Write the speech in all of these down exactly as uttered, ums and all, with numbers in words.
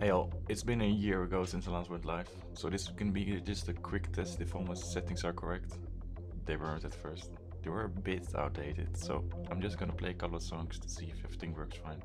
Hey all, it's been a year ago since I last went live, so this can be just a quick test if all my settings are correct. They weren't at first. They were a bit outdated, so I'm just gonna play a couple of songs to see if everything works fine.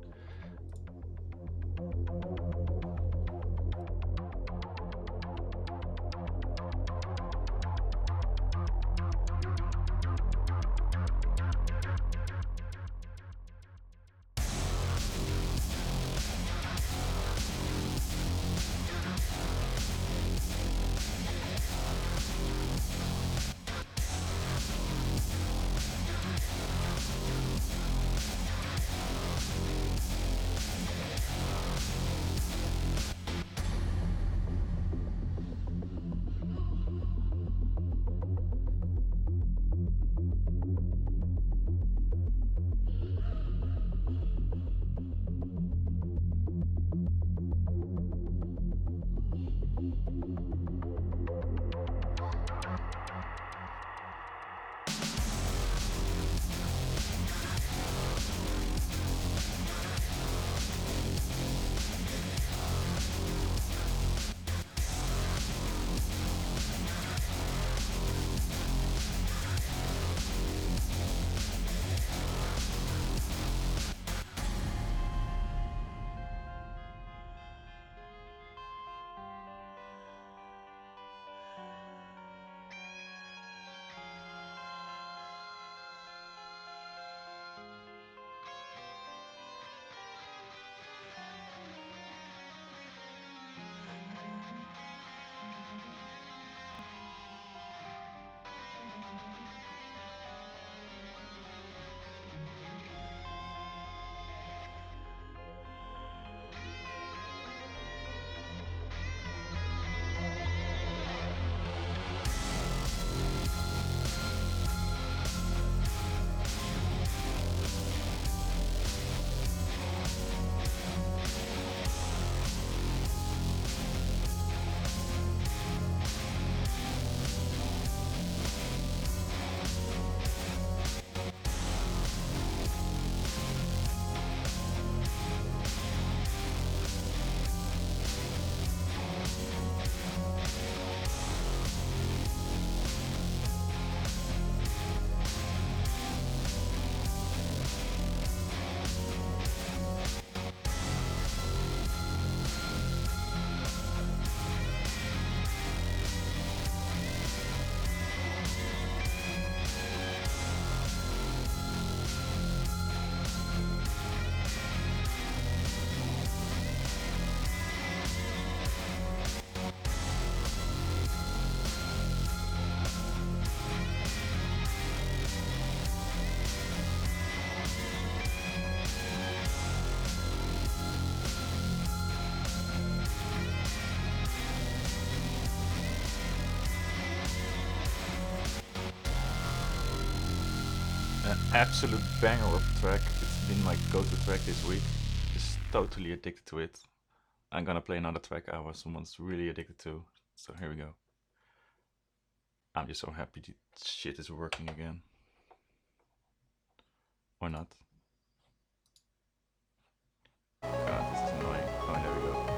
An absolute banger of a track. It's been my go-to track this week. Just totally addicted to it. I'm gonna play another track I was once really addicted to. So here we go. I'm just so happy this shit is working again. Or not. God, this is annoying. Oh, there we go.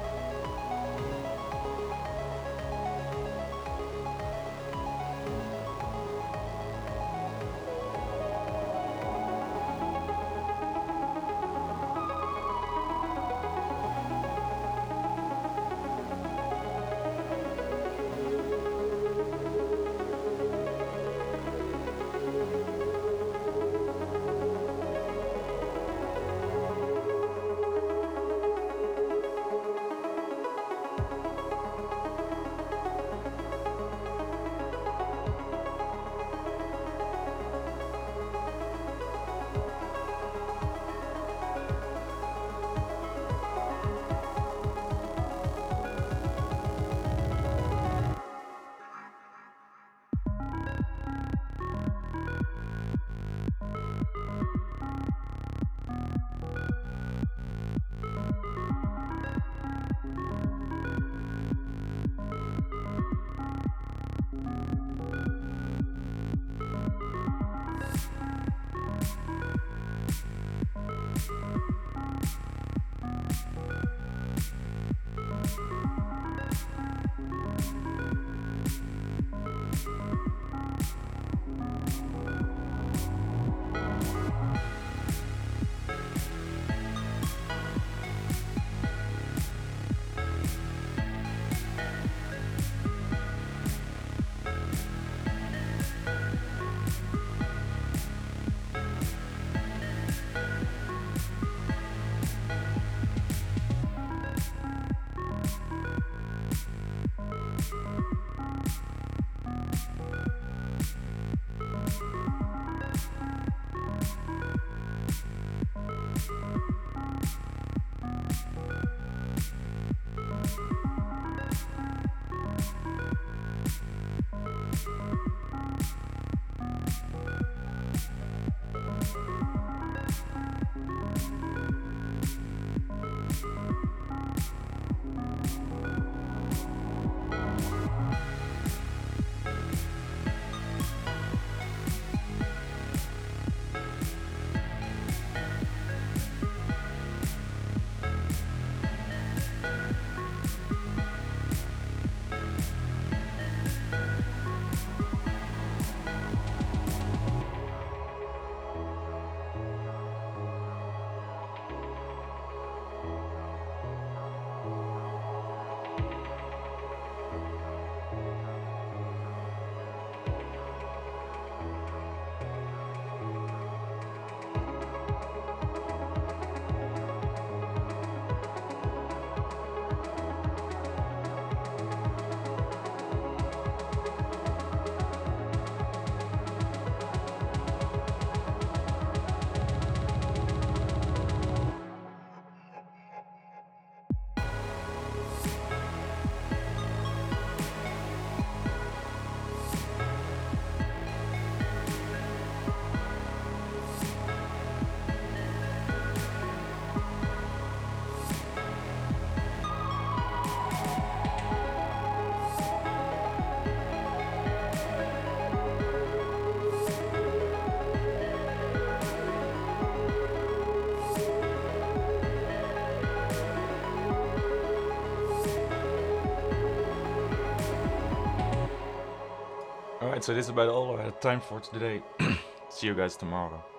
Alright, so this is about all I had time for today. See you guys tomorrow.